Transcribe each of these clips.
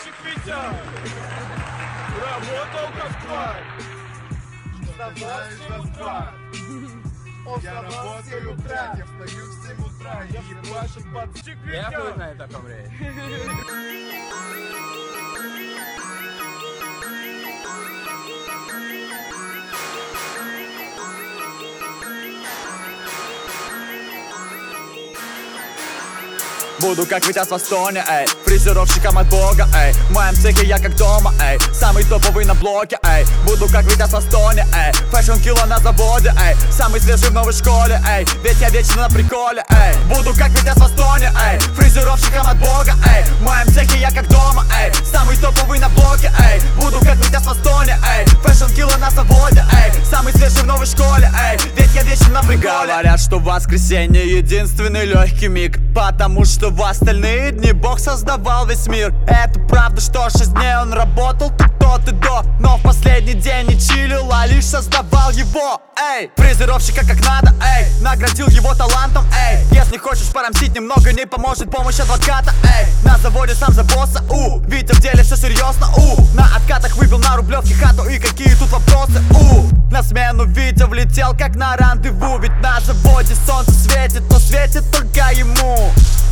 Мальчик Витя работал как тварь. Я работаю в утра, я встаю в 7 утра и Мальчик Витя. Я хуй знает о ком речь. Буду как Витя с Востоне, эй, фрезеровщиком от бога, эй. В моем цехе я как дома, эй, самый топовый на блоке, эй. Буду как Витя с Востоне, эй, фэшн кило на заводе, эй. Самый свежий в новой школе, эй, ведь я вечно на приколе, эй. Буду как Витя с Востоне, эй, фрезеровщиком от бога, эй. В моем цехе я как дома, эй, самый топовый на блоке, эй. Буду как Витя с Востоне, эй, фэшн кило на заводе, эй. Самый свежий в новой школе, эй, ведь я вечно на приколе. Говорят, что воскресенье единственный легкий миг, потому что в остальные дни Бог создавал весь мир. Это правда, что 6 дней он работал тут и до, но в последний день не чилил, а лишь создавал его. Эй, фрезеровщика как надо, эй, наградил его талантом, эй. Если хочешь порамсить немного, не поможет помощь адвоката, эй. На заводе сам за босса, Витя в деле все серьезно, на откатах выбил на Рублевке хату, и какие тут вопросы, На смену Витя влетел как на рандеву, ведь на заводе солнце светит, но светит только ему.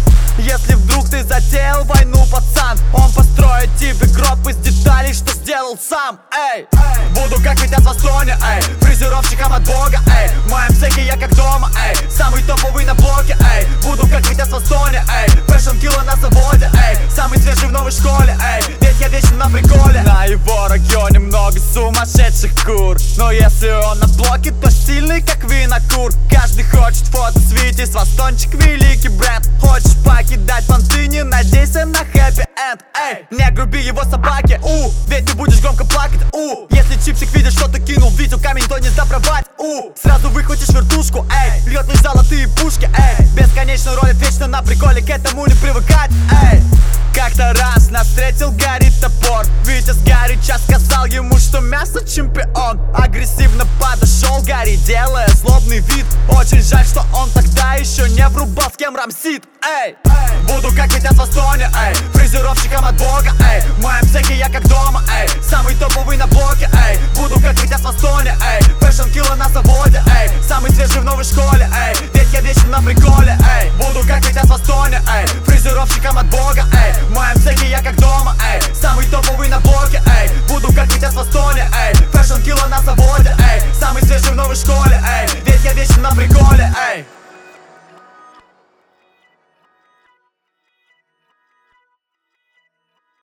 Если вдруг ты затеял войну, пацан, он построит тебе гроб из деталей, что сделал сам, эй. Буду как Витя с Востоне, эй, фрезеровщиком от бога, эй. В моем цехе я как дома, эй, самый топовый на блоке, эй. Буду как Витя с Востоне, эй, фэшн кило на заводе, эй. Самый свежий в новой школе, эй, ведь я вечно на приколе. На его районе много сумасшедших кур, но если он на блоке, то стильный как винокур. Каждый хочет фото с Витей с Востончик, великий бренд. Хочешь покидать понты, не надейся на хэппи-энд, эй. Не груби его собаке, ведь ты будешь громко плакать, Если чипсик видит, что ты кинул Витю камень, то не запровать, Сразу выхватишь вертушку, эй. Льет лишь золотые пушки, эй. Бесконечно ролит вечно на приколе, к этому не привыкать, эй. Как-то раз нас встретил Гарри Топор. Витя сгоряча сказал ему, что мясо чемпион. Агрессивно подошел Гарри, делая злобный вид. Очень жаль, что он тогда еще не врубал, с кем рамсит, эй. Буду как Витя с Востоне, эй, фрезеровщиком от бога,